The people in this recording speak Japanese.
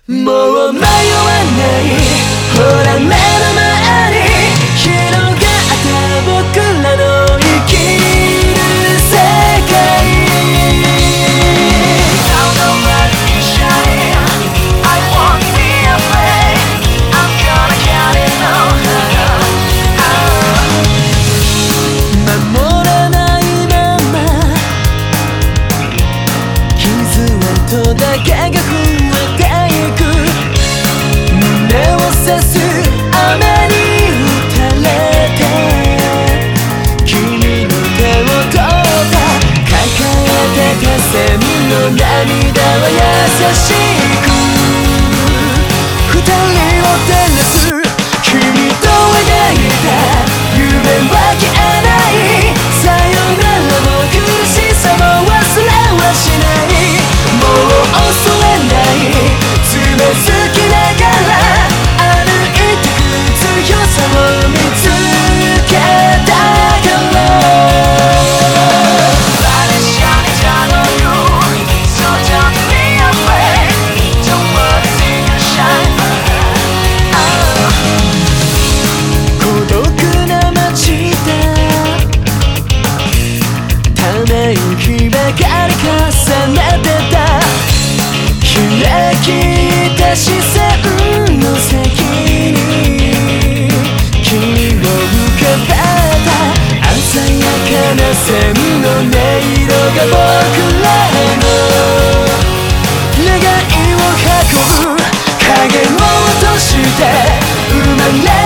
もう迷わないほら目の前に広がった僕らの生きる世界 Now nobody can shine I won't be afraid I'm gonna get it now 守らないまま傷跡だけが増えていく胸を刺す雨に打たれて君の手を取った抱えてたセミの涙は優しく二人を照らす君と描いた夢は消えないさよならの苦しさも忘れはしないもう恐れないつまずきながら歩いてく強さを見つけたから Vanish on each other you So don't be afraid Don't worry see you shine 孤独な街だため息ばかり重ねてた開きた視線の先に君を浮かべた鮮やかな線の音色が僕らの願いを運ぶ影を落として生まれ